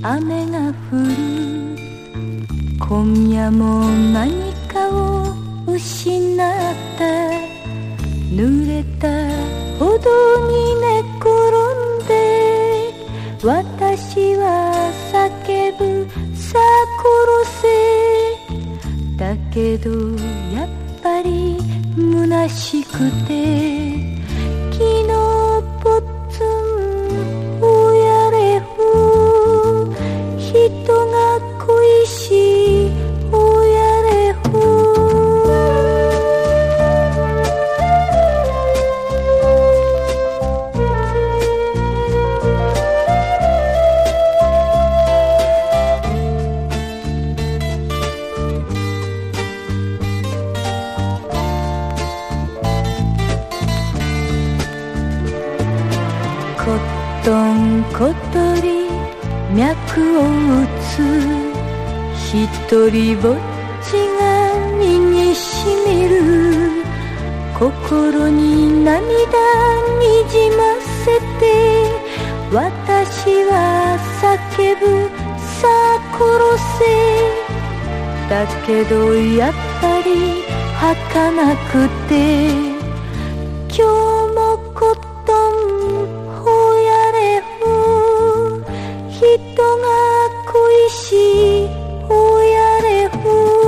雨が降る。今夜も何かを失った。濡れた歩道に寝転んで私は叫ぶ、さあ殺せ。だけどやっぱり虚しくて、昨日ぽつんおやれほ、人が恋しいおやれほ。コトン小鳥脈を打つ。一人ぼっちが身にしみる。心に涙にじませて私は叫ぶ、さあ殺せ。だけどやっぱり儚くて、今日もコトンほやれほ、人が恋しい